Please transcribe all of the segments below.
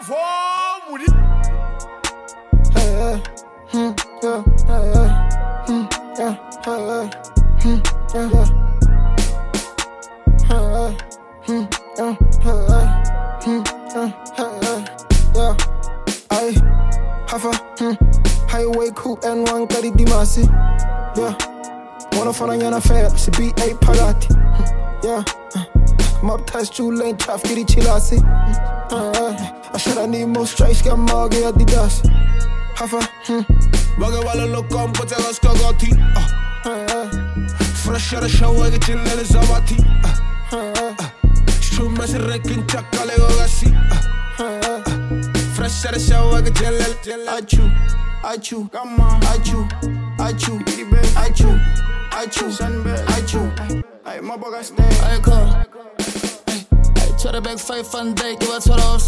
Vamos! Highway coupe N1 kadi dimasi. Wanna find a yana fair, c'est B8 Pagati. Mob ties, true lane, tough, get it chillasi. I said I need more strikes, got more, get Adidas. Hafa, Waga wala lokom, put a skogoti. Fresh out of shower, get in the Zawati. Shoot my rekin, chakale gogasi. Fresh out of shower, get Achu, come on, Achu, sunbed, Achu, my boga stay. I call. Try to back 5 fun day, give a 12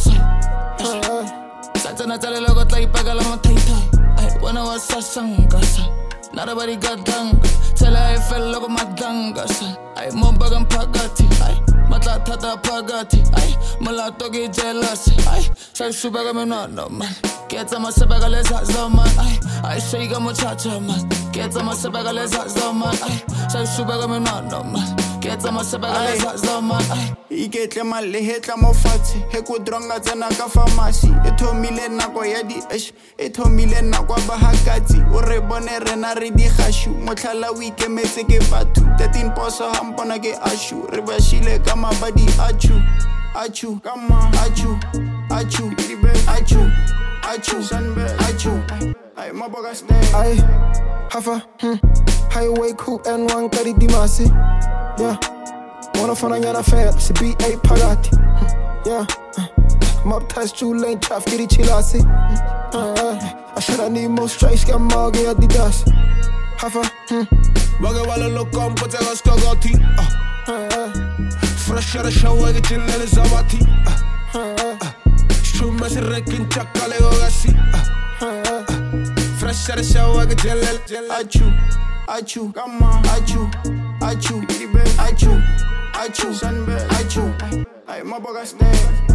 Sat na tale logo tayo pagala mo tay. Wanna was sa sangasa. Not nobody got gang. Tell I fell logo madangasa. Mo bagang pagati. Matata pagati. Malato gi jealous. Say subaga me no man. Get some sabaga les zaman. I say ga muchacha man. Get some sabaga les zaman. Say subaga me no man. Get some sabaga les zaman. Iketle mali hetla mo fatshe he ku dronga tsena ka pharmacy e thomile nako ya di e thomile nako ba hakati o re bone rena re di gashu motlhala o ikemetse ke batho 13 poso hampona ke ashu re ba shile ka mabadi achu come on achu sunbed achu ay maboga stay Hafa, highway coupe N1 kadi dimasi. Wanna find a yana fair, c'est B8 Pagati. Mob ties, true lane, tough, get it chillasi. I said I need more strikes, got more, get Adidas. Hafa, Waga wala lokom, put a skogoti. Fresh out of shower, get in the Zawati. Shoot my rekin, chakale gogasi. Fresh out of shower, get Achu, come on, Achu, sunbed, Achu, ay maboga stay.